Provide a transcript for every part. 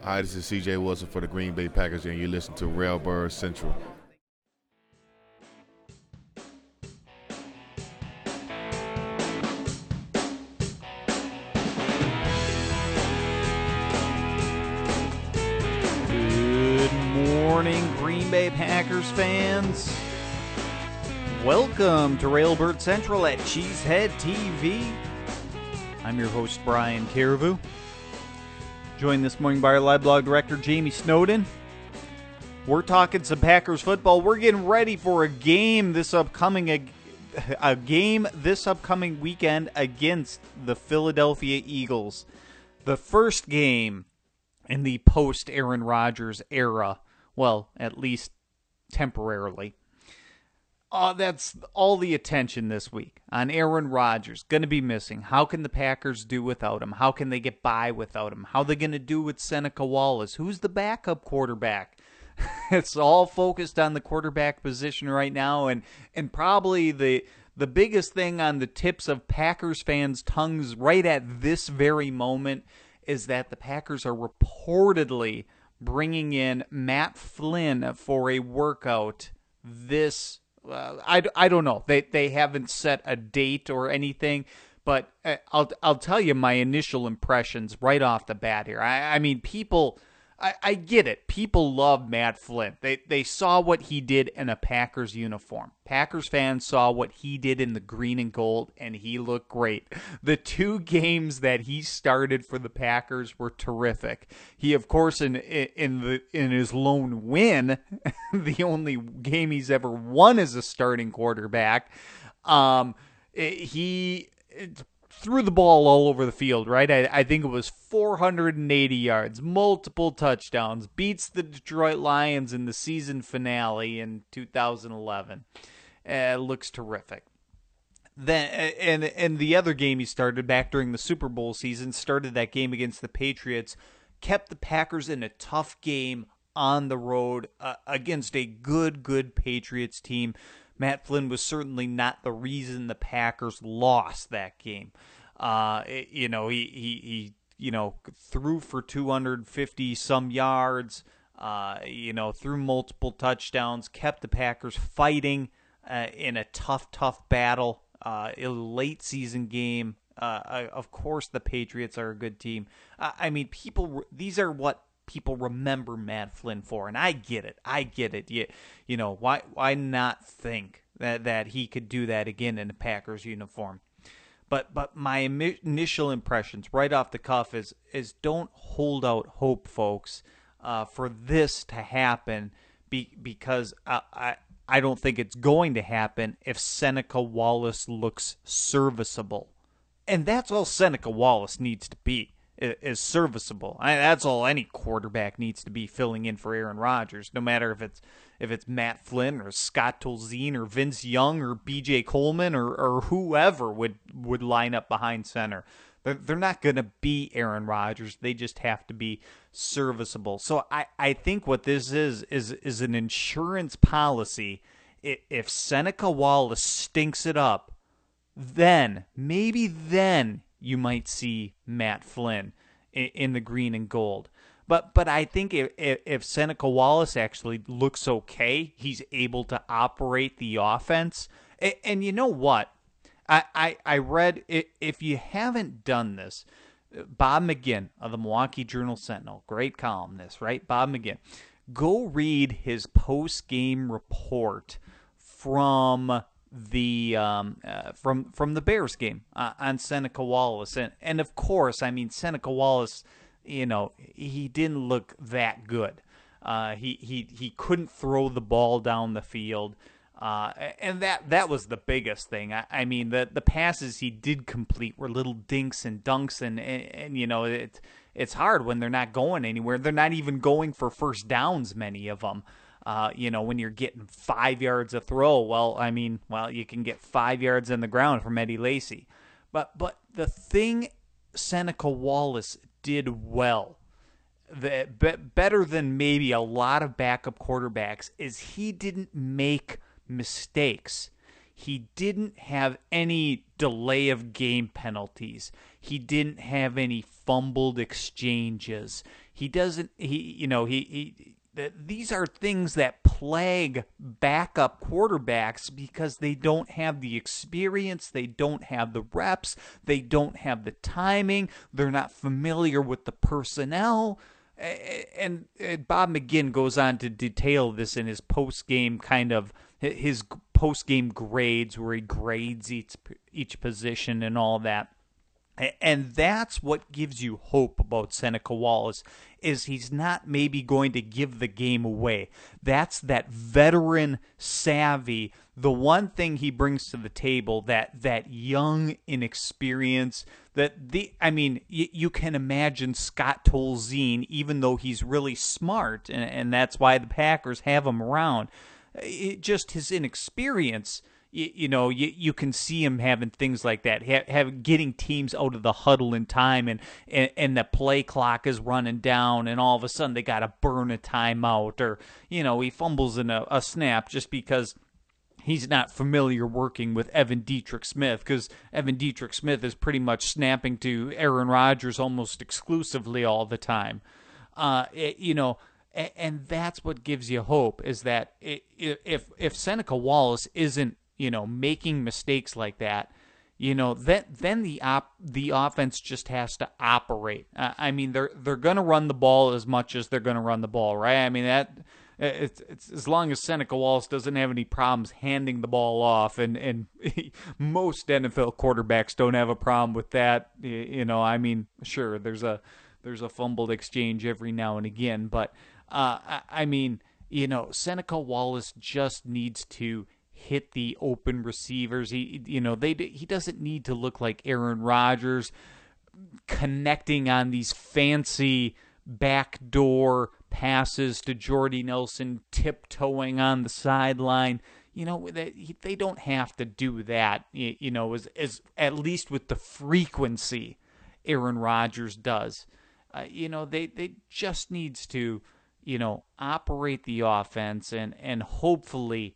Hi, this is CJ Wilson for the Green Bay Packers, and you listen to Railbird Central. Good morning, Green Bay Packers fans. Welcome to Railbird Central at Cheesehead TV. I'm your host, Brian Caribou. Joined this morning by our live blog director, Jamie Snowden. We're talking some Packers football. We're getting ready for a game this upcoming weekend against the Philadelphia Eagles. The first game in the post-Aaron Rodgers era. Well, at least temporarily. That's all the attention this week on Aaron Rodgers. Going to be missing. How can the Packers do without him? How can they get by without him? How are they going to do with Seneca Wallace? Who's the backup quarterback? It's all focused on the quarterback position right now, and probably the biggest thing on the tips of Packers fans' tongues right at this very moment is that the Packers are reportedly bringing in Matt Flynn for a workout this I don't know. They haven't set a date or anything, but I'll tell you my initial impressions right off the bat here. I mean, people, I get it. People love Matt Flynn. They saw what he did in a Packers uniform. Packers fans saw what he did in the green and gold, and he looked great. The two games that he started for the Packers were terrific. He, of course, in his lone win, the only game he's ever won as a starting quarterback, he threw the ball all over the field, right? I think it was 480 yards, multiple touchdowns, beats the Detroit Lions in the season finale in 2011. Looks terrific. Then and the other game he started back during the Super Bowl season, started that game against the Patriots, kept the Packers in a tough game on the road against a good Patriots team. Matt Flynn was certainly not the reason the Packers lost that game. He threw for 250 some yards, threw multiple touchdowns, kept the Packers fighting in a tough battle. A late season game. Of course, the Patriots are a good team. These are what people remember Matt Flynn for, and I get it. Why not think that he could do that again in a Packers uniform? But my initial impressions right off the cuff is don't hold out hope, folks, for this to happen because I don't think it's going to happen if Seneca Wallace looks serviceable. And that's all Seneca Wallace needs to be, is serviceable. That's all any quarterback needs to be, filling in for Aaron Rodgers, no matter if it's Matt Flynn or Scott Tolzien or Vince Young or B.J. Coleman or whoever would line up behind center. They're not going to be Aaron Rodgers. They just have to be serviceable. So I think what this is an insurance policy. If Seneca Wallace stinks it up, then you might see Matt Flynn in the green and gold. But I think if Seneca Wallace actually looks okay, he's able to operate the offense. And you know what? I read, if you haven't done this, Bob McGinn of the Milwaukee Journal-Sentinel, great columnist, right? Bob McGinn. Go read his post-game report from the from the Bears game on Seneca Wallace, and of course, I mean, Seneca Wallace, he didn't look that good. He couldn't throw the ball down the field. And that was the biggest thing. I mean, the passes he did complete were little dinks and dunks, and it's hard when they're not going anywhere. They're not even going for first downs, many of them. When you're getting 5 yards a throw, you can get 5 yards in the ground from Eddie Lacy. But the thing Seneca Wallace did well, better than maybe a lot of backup quarterbacks, is he didn't make mistakes. He didn't have any delay of game penalties. He didn't have any fumbled exchanges. He doesn't. These are things that plague backup quarterbacks because they don't have the experience, they don't have the reps, they don't have the timing, they're not familiar with the personnel. And Bob McGinn goes on to detail this in his post-game his post-game grades, where he grades each position and all that. And that's what gives you hope about Seneca Wallace, is he's not maybe going to give the game away. That's that veteran savvy, the one thing he brings to the table, that young inexperience. You can imagine Scott Tolzien, even though he's really smart, and that's why the Packers have him around. Just his inexperience. You can see him having things like that, getting teams out of the huddle in time, and the play clock is running down, and all of a sudden they got to burn a timeout, or he fumbles in a snap just because he's not familiar working with Evan Dietrich Smith, because Evan Dietrich Smith is pretty much snapping to Aaron Rodgers almost exclusively all the time. And that's what gives you hope, is that if Seneca Wallace isn't making mistakes like that, then the offense just has to operate. They're going to run the ball as much as they're going to run the ball, right? It's as long as Seneca Wallace doesn't have any problems handing the ball off, and most NFL quarterbacks don't have a problem with that. Sure, there's a fumbled exchange every now and again, but Seneca Wallace just needs to hit the open receivers. He doesn't need to look like Aaron Rodgers, connecting on these fancy backdoor passes to Jordy Nelson, tiptoeing on the sideline. They don't have to do that, as at least with the frequency Aaron Rodgers does. They just needs to operate the offense, and hopefully,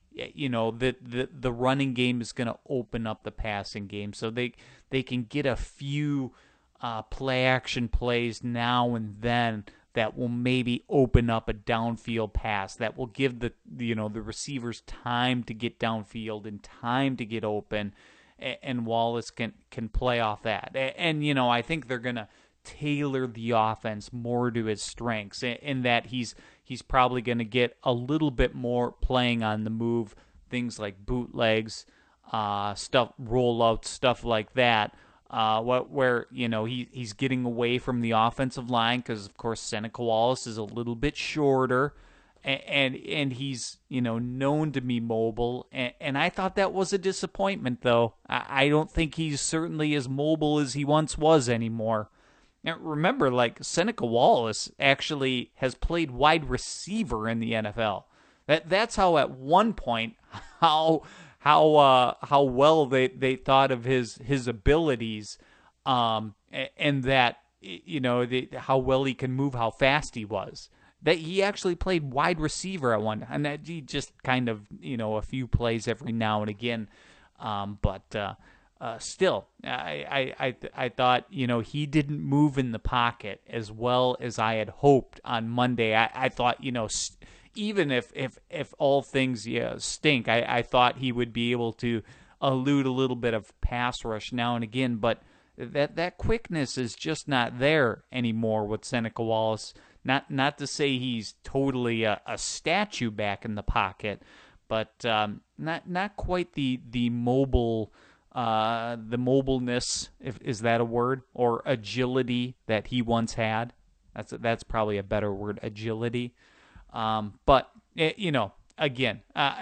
the running game is going to open up the passing game, so they can get a few play action plays now and then that will maybe open up a downfield pass that will give the receivers time to get downfield and time to get open, and Wallace can play off that. And I think they're going to tailor the offense more to his strengths, in that he's probably going to get a little bit more playing on the move, things like bootlegs, rollouts, stuff like that, where he's getting away from the offensive line, because of course Seneca Wallace is a little bit shorter, and he's known to be mobile, and I thought that was a disappointment, though. I don't think he's certainly as mobile as he once was anymore. Now, remember, Seneca Wallace actually has played wide receiver in the NFL. That's how at one point how well they thought of his abilities, and that how well he can move, how fast he was. That he actually played wide receiver at one, and that he just kind of a few plays every now and again, but. Still, I thought, he didn't move in the pocket as well as I had hoped on Monday. I thought, even if all things stink, I thought he would be able to elude a little bit of pass rush now and again, but that quickness is just not there anymore with Seneca Wallace. Not to say he's totally a statue back in the pocket, but not quite the mobile. The mobileness, is that a word, or agility that he once had. That's probably a better word, agility. But again,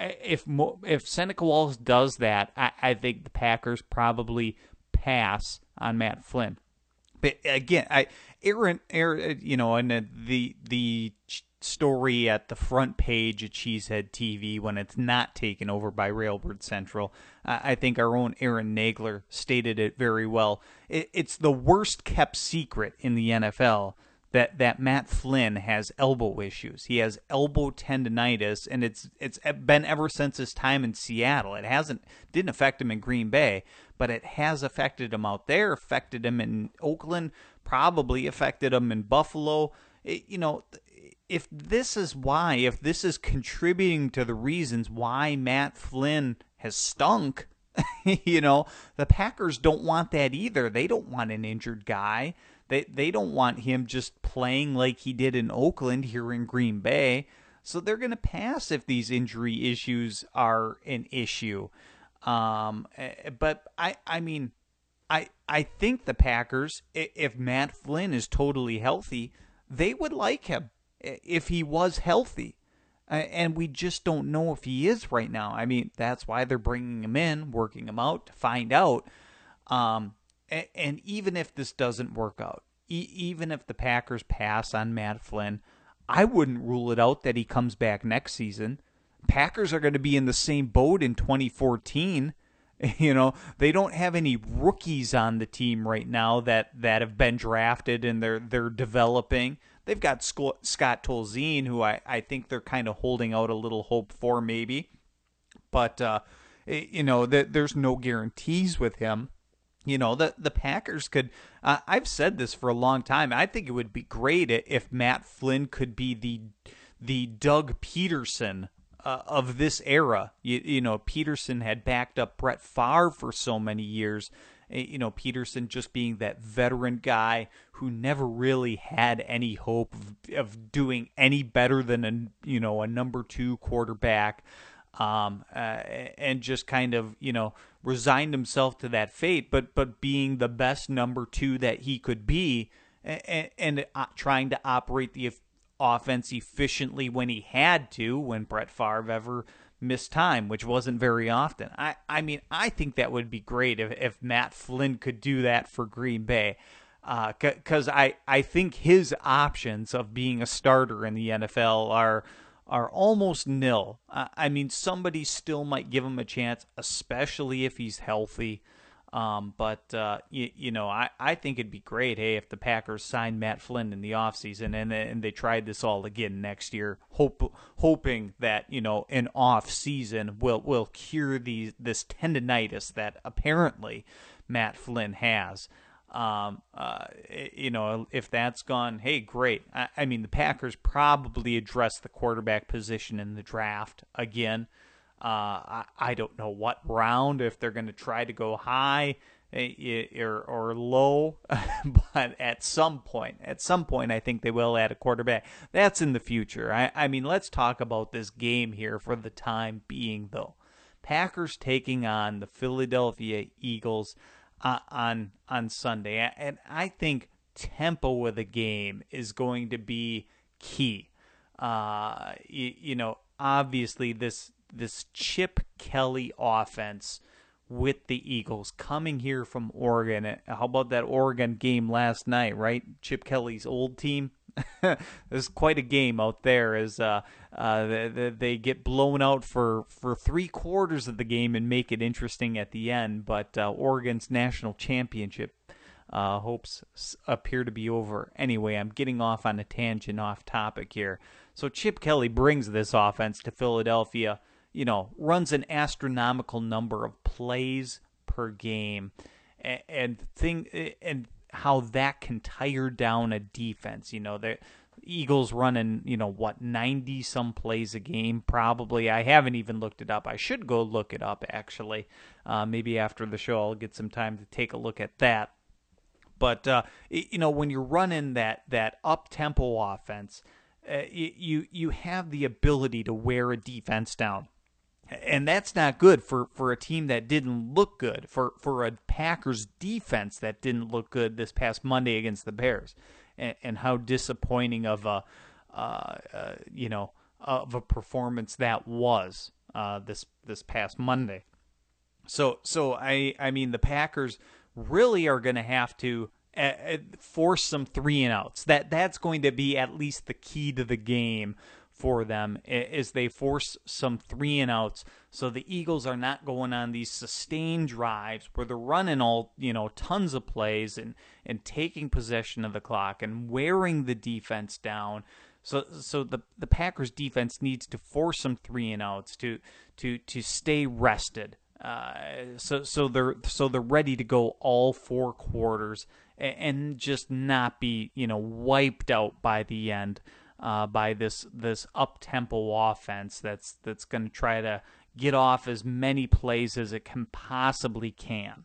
if Seneca Wallace does that, I think the Packers probably pass on Matt Flynn. But again, Aaron, and the story at the front page of Cheesehead TV when it's not taken over by Railbird Central, I think our own Aaron Nagler stated it very well. It's the worst kept secret in the NFL that Matt Flynn has elbow issues. He has elbow tendonitis, and it's been ever since his time in Seattle. It didn't affect him in Green Bay, but it has affected him out there, affected him in Oakland, probably affected him in Buffalo. if this is contributing to the reasons why Matt Flynn has stunk, the Packers don't want that either. They don't want an injured guy. They don't want him just playing like he did in Oakland here in Green Bay. So they're going to pass if these injury issues are an issue. But I think the Packers, if Matt Flynn is totally healthy, they would like him if he was healthy. And we just don't know if he is right now. I mean, that's why they're bringing him in, working him out to find out. And even if this doesn't work out, even if the Packers pass on Matt Flynn, I wouldn't rule it out that he comes back next season. Packers are going to be in the same boat in 2014. They don't have any rookies on the team right now that have been drafted and they're developing. They've got Scott Tolzien, who I think they're kind of holding out a little hope for maybe. But, there's no guarantees with him. The Packers could, I've said this for a long time, I think it would be great if Matt Flynn could be the Doug Peterson of this era. Peterson had backed up Brett Favre for so many years. Peterson just being that veteran guy who never really had any hope of doing any better than a number 2 quarterback. And just kind of, resigned himself to that fate, but being the best number 2 that he could be, and trying to operate the offense efficiently when he had to, when Brett Favre ever missed time, which wasn't very often. I think that would be great if Matt Flynn could do that for Green Bay. Because I think his options of being a starter in the NFL are almost nil. Somebody still might give him a chance, especially if he's healthy. But I think it'd be great, hey, if the Packers signed Matt Flynn in the offseason and they tried this all again next year, hoping that, an off season will cure this tendonitis that apparently Matt Flynn has. If that's gone, hey, great. The Packers probably address the quarterback position in the draft again. I don't know what round, if they're going to try to go high or low, but at some point, I think they will add a quarterback. That's in the future. Let's talk about this game here for the time being, though. Packers taking on the Philadelphia Eagles on Sunday, and I think tempo of the game is going to be key. Obviously this Chip Kelly offense with the Eagles coming here from Oregon. How about that Oregon game last night, right? Chip Kelly's old team. There's quite a game out there as they get blown out for 3/4 of the game and make it interesting at the end. But Oregon's national championship hopes appear to be over. Anyway, I'm getting off on a tangent off topic here. So Chip Kelly brings this offense to Philadelphia, runs an astronomical number of plays per game, and how that can tire down a defense. The Eagles running, 90 some plays a game probably. I haven't even looked it up. I should go look it up actually. Maybe after the show I'll get some time to take a look at that. But when you're running that up-tempo offense, you have the ability to wear a defense down. And that's not good for a team that didn't look good, for a Packers defense that didn't look good this past Monday against the Bears, and how disappointing of a performance that was this past Monday. So the Packers really are going to have to force some 3-and-outs. That's going to be at least the key to the game for them, is they force some 3-and-outs, so the Eagles are not going on these sustained drives where they're running all, tons of plays and taking possession of the clock and wearing the defense down. So the Packers defense needs to force some 3-and-outs to stay rested. So they're ready to go all 4 quarters and just not be wiped out by the end by this up tempo offense that's going to try to get off as many plays as it can possibly can.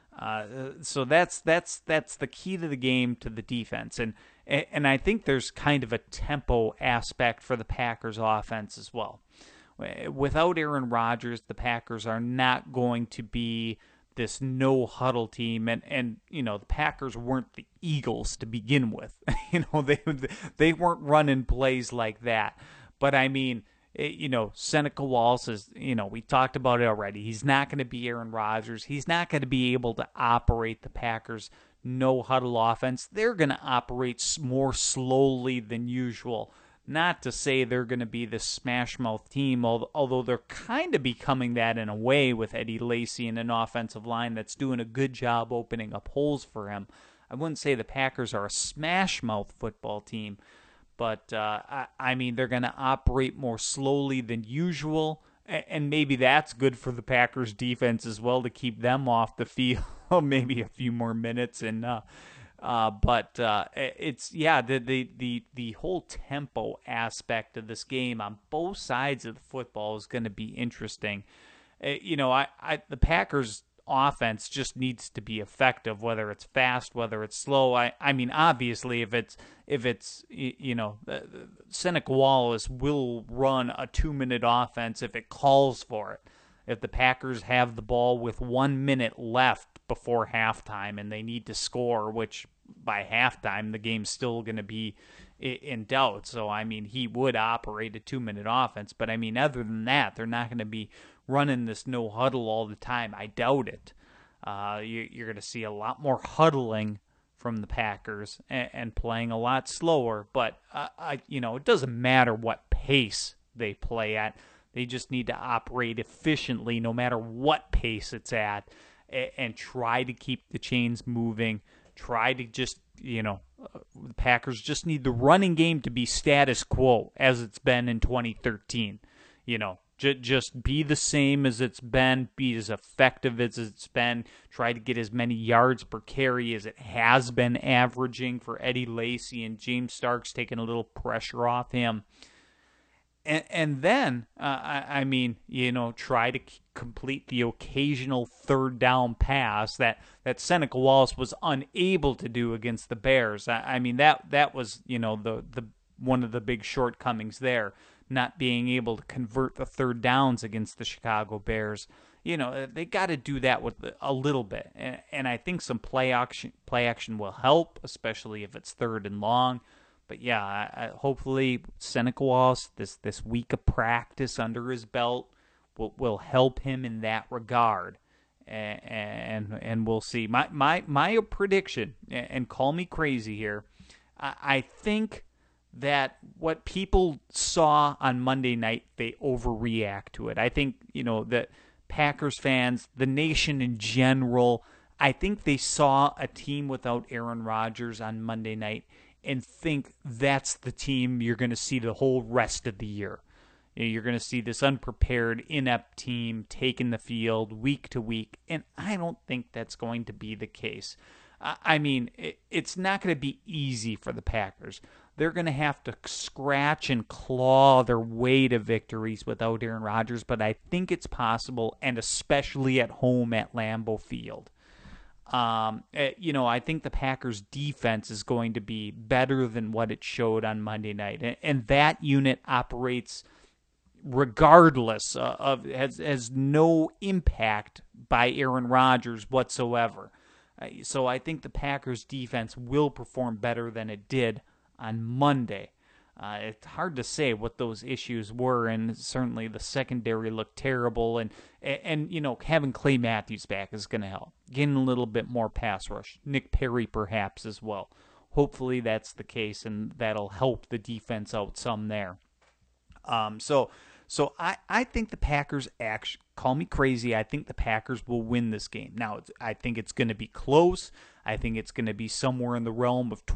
So that's the key to the game, to the defense, and I think there's kind of a tempo aspect for the Packers offense as well. Without Aaron Rodgers, the Packers are not going to be this no huddle team, and the Packers weren't the Eagles to begin with. They weren't running plays like that. But I mean, Seneca Wallace is, we talked about it already. He's not going to be Aaron Rodgers. He's not going to be able to operate the Packers no huddle offense. They're going to operate more slowly than usual. Not to say they're going to be the smash mouth team, although they're kind of becoming that in a way with Eddie Lacy and an offensive line that's doing a good job opening up holes for him. I wouldn't say the Packers are a smash mouth football team, but I mean, they're going to operate more slowly than usual, and maybe that's good for the Packers defense as well, to keep them off the field maybe a few more minutes. And but it's the whole tempo aspect of this game on both sides of the football is going to be interesting. The Packers offense just needs to be effective, whether it's fast, whether it's slow. I mean, obviously, if it's Seneca Wallace will run a 2-minute offense if it calls for it. If the Packers have the ball with 1 minute left before halftime and they need to score, which by halftime the game's still going to be in doubt. So, I mean, he would operate a 2-minute offense. But, I mean, other than that, they're not going to be running this no huddle all the time. I doubt it. You're going to see a lot more huddling from the Packers and playing a lot slower. But, it doesn't matter what pace they play at. They just need to operate efficiently no matter what pace it's at, and try to keep the chains moving. Try to just, the Packers just need the running game to be status quo as it's been in 2013. Just be the same as it's been, be as effective as it's been, try to get as many yards per carry as it has been averaging for Eddie Lacy, and James Starks taking a little pressure off him. And then, try to complete the occasional third down pass that Seneca Wallace was unable to do against the Bears. I mean, that was, the one of the big shortcomings there, not being able to convert the third downs against the Chicago Bears. They got to do that with a little bit. And I think some play action will help, especially if it's third and long. But yeah, hopefully Seneca Wallace, this week of practice under his belt will help him in that regard, and we'll see. My prediction, and call me crazy here, I think that what people saw on Monday night, they overreact to it. I think that Packers fans, the nation in general, I think they saw a team without Aaron Rodgers on Monday night and think that's the team you're going to see the whole rest of the year. You're going to see this unprepared, inept team taking the field week to week, and I don't think that's going to be the case. I mean, it's not going to be easy for the Packers. They're going to have to scratch and claw their way to victories without Aaron Rodgers, but I think it's possible, and especially at home at Lambeau Field. I think the Packers defense is going to be better than what it showed on Monday night. And that unit operates regardless has no impact by Aaron Rodgers whatsoever. So I think the Packers defense will perform better than it did on Monday. It's hard to say what those issues were, and certainly the secondary looked terrible, and having Clay Matthews back is going to help. Getting a little bit more pass rush. Nick Perry perhaps as well. Hopefully that's the case, and that'll help the defense out some there. So I think the Packers, call me crazy, I think the Packers will win this game. Now, I think it's going to be close. I think it's going to be somewhere in the realm of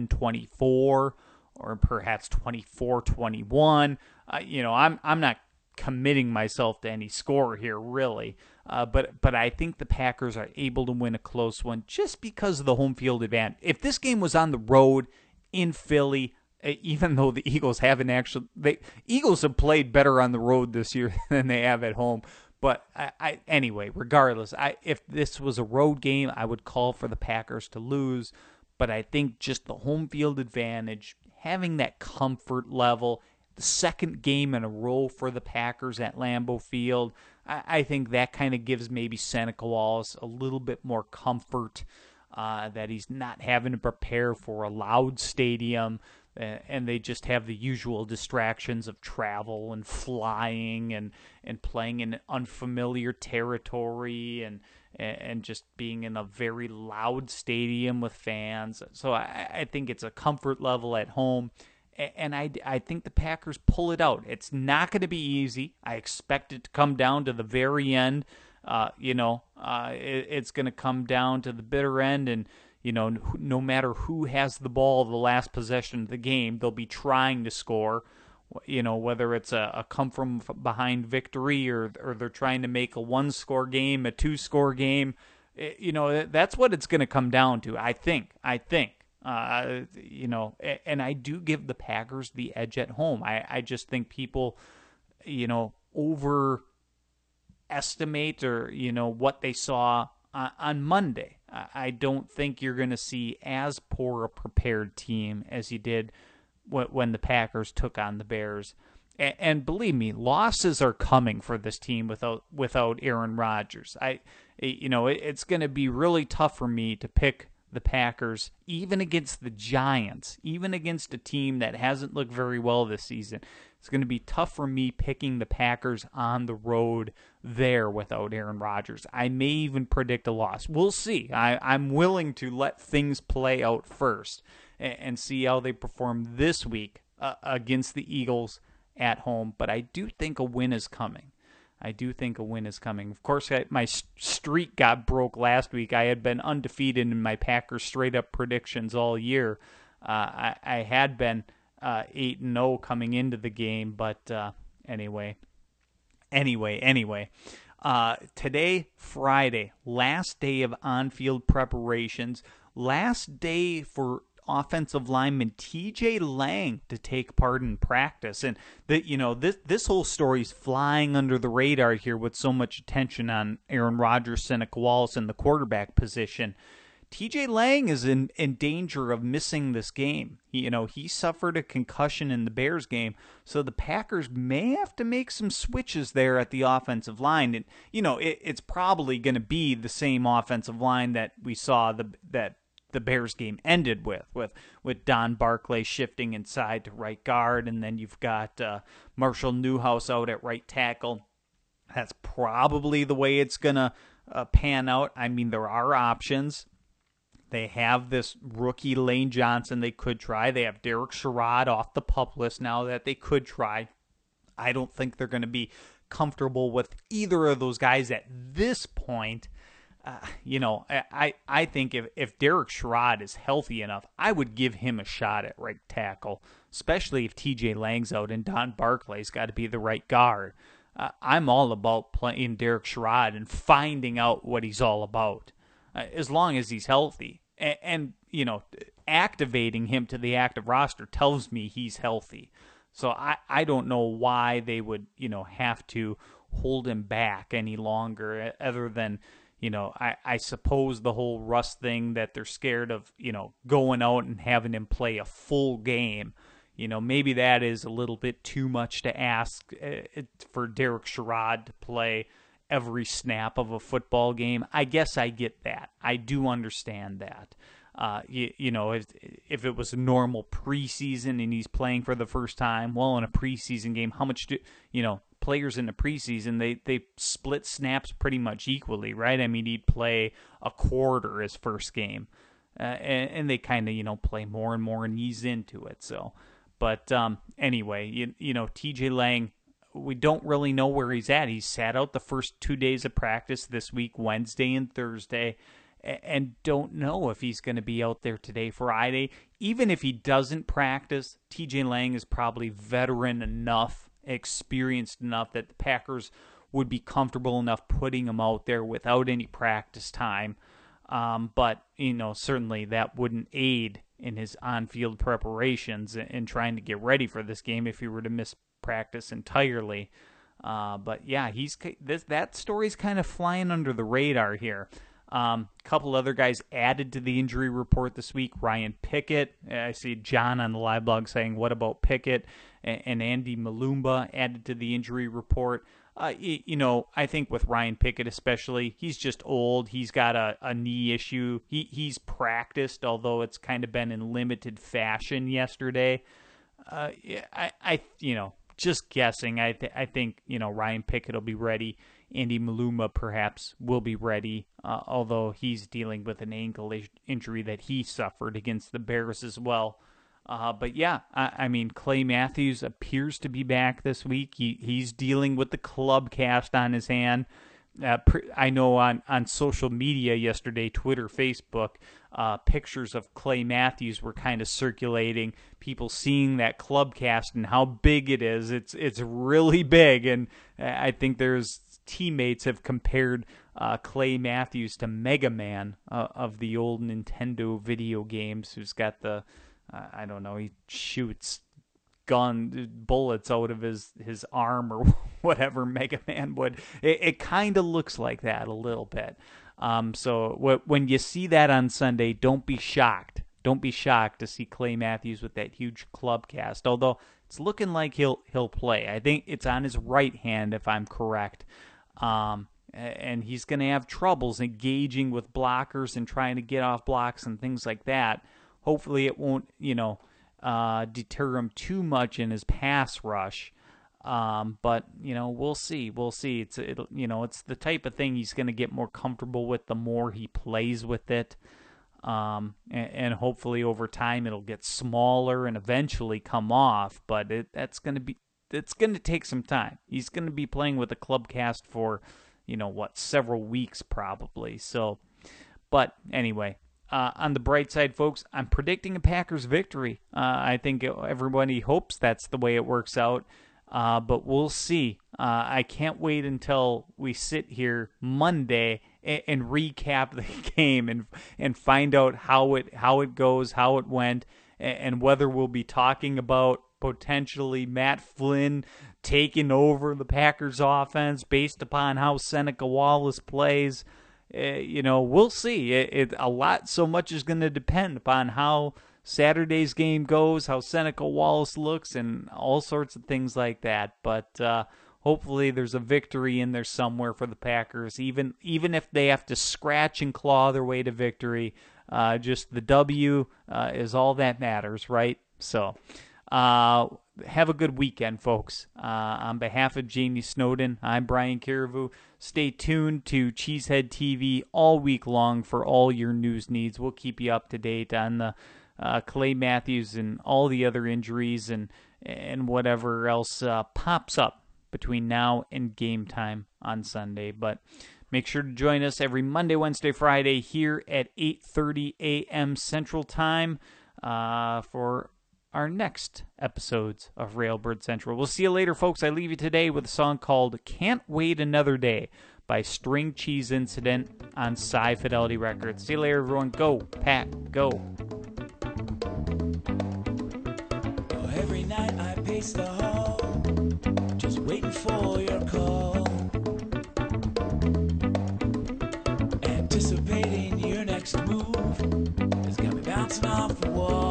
27-24, or perhaps 24-21. I'm not committing myself to any score here, really. But I think the Packers are able to win a close one just because of the home field advantage. If this game was on the road in Philly, even though the Eagles haven't Eagles have played better on the road this year than they have at home. But anyway, regardless, if this was a road game, I would call for the Packers to lose. But I think just the home field advantage, having that comfort level, the second game in a row for the Packers at Lambeau Field, I think that kind of gives maybe Seneca Wallace a little bit more comfort that he's not having to prepare for a loud stadium, and they just have the usual distractions of travel and flying and playing in unfamiliar territory and just being in a very loud stadium with fans. So I think it's a comfort level at home, and I think the Packers pull it out. It's not going to be easy. I expect it to come down to the very end. It's going to come down to the bitter end, and no matter who has the ball the last possession of the game, they'll be trying to score. Whether it's a come from behind victory or they're trying to make a 1-score game, a 2-score game. That's what it's going to come down to, I think. And I do give the Packers the edge at home. I just think people, overestimate or, what they saw on Monday. I don't think you're going to see as poor a prepared team as you did when the Packers took on the Bears. And believe me, losses are coming for this team without Aaron Rodgers. It's going to be really tough for me to pick the Packers, even against the Giants, even against a team that hasn't looked very well this season. It's going to be tough for me picking the Packers on the road there without Aaron Rodgers. I may even predict a loss. We'll see. I'm willing to let things play out first and see how they perform this week against the Eagles at home. But I do think a win is coming. Of course, my streak got broke last week. I had been undefeated in my Packers straight-up predictions all year. I had been 8-0 coming into the game, but anyway. Today, Friday, last day of on-field preparations, last day for offensive lineman TJ Lang to take part in practice. And this whole story is flying under the radar here with so much attention on Aaron Rodgers, Seneca Wallace, and the quarterback position. TJ Lang is in danger of missing this game. He suffered a concussion in the Bears game, so the Packers may have to make some switches there at the offensive line. And it's probably going to be the same offensive line that we saw that the Bears game ended with Don Barclay shifting inside to right guard, and then you've got Marshall Newhouse out at right tackle. That's probably the way it's going to pan out. I mean, there are options. They have this rookie Lane Johnson they could try. They have Derek Sherrod off the PUP list now that they could try. I don't think they're going to be comfortable with either of those guys at this point. I think if Derek Sherrod is healthy enough, I would give him a shot at right tackle, especially if TJ Lang's out and Don Barclay's got to be the right guard. I'm all about playing Derek Sherrod and finding out what he's all about, as long as he's healthy. And activating him to the active roster tells me he's healthy. So I don't know why they would, have to hold him back any longer, other than, I suppose the whole Russ thing that they're scared of, going out and having him play a full game. Maybe that is a little bit too much to ask for Derek Sherrod to play every snap of a football game. I guess I get that. I do understand that. If it was a normal preseason and he's playing for the first time, well, in a preseason game, how much do, players in the preseason, they split snaps pretty much equally, right? I mean, he'd play a quarter his first game, and they kind of, play more and more and ease into it. So, but anyway, TJ Lang, we don't really know where he's at. He's sat out the first 2 days of practice this week, Wednesday and Thursday, and don't know if he's going to be out there today, Friday. Even if he doesn't practice, TJ Lang is probably veteran enough experienced enough that the Packers would be comfortable enough putting him out there without any practice time. But, certainly that wouldn't aid in his on-field preparations and trying to get ready for this game if he were to miss practice entirely. But yeah, that story's kind of flying under the radar here. A couple other guys added to the injury report this week. Ryan Pickett. I see John on the live blog saying, what about Pickett? And Andy Malumba added to the injury report. I think with Ryan Pickett especially, he's just old. He's got a knee issue. He's practiced, although it's kind of been in limited fashion yesterday. Just guessing. I think Ryan Pickett will be ready. Andy Malumba perhaps will be ready, although he's dealing with an ankle injury that he suffered against the Bears as well. But yeah, Clay Matthews appears to be back this week. He's dealing with the club cast on his hand. I know on social media yesterday, Twitter, Facebook, pictures of Clay Matthews were kind of circulating. People seeing that club cast and how big it is. It's really big, and I think there's teammates have compared Clay Matthews to Mega Man of the old Nintendo video games, who's got the he shoots bullets out of his arm or whatever Mega Man would. It kind of looks like that a little bit. So when you see that on Sunday, don't be shocked. Don't be shocked to see Clay Matthews with that huge club cast, although it's looking like he'll play. I think it's on his right hand, if I'm correct. And he's going to have troubles engaging with blockers and trying to get off blocks and things like that. Hopefully it won't, deter him too much in his pass rush. But we'll see. We'll see. It's the type of thing he's going to get more comfortable with the more he plays with it. And hopefully over time it'll get smaller and eventually come off. But it's going to take some time. He's going to be playing with a club cast for, several weeks probably. So, but anyway. On the bright side, folks, I'm predicting a Packers victory. I think everybody hopes that's the way it works out, but we'll see. I can't wait until we sit here Monday and recap the game and find out how it goes, how it went, and whether we'll be talking about potentially Matt Flynn taking over the Packers offense based upon how Seneca Wallace plays. We'll see. So much is going to depend upon how Saturday's game goes, how Seneca Wallace looks, and all sorts of things like that. But hopefully there's a victory in there somewhere for the Packers, even if they have to scratch and claw their way to victory. Just the W is all that matters, right? So have a good weekend, folks. On behalf of Jamie Snowden, I'm Brian Carriveau. Stay tuned to Cheesehead TV all week long for all your news needs. We'll keep you up to date on the Clay Matthews and all the other injuries and whatever else pops up between now and game time on Sunday. But make sure to join us every Monday, Wednesday, Friday here at 8:30 a.m. Central Time for our next episodes of Railbird Central. We'll see you later, folks. I leave you today with a song called Can't Wait Another Day by String Cheese Incident on Sci Fidelity Records. See you later, everyone. Go, Pack, go. Oh, every night I pace the hall, just waiting for your call, anticipating your next move. It's got me bouncing off the wall.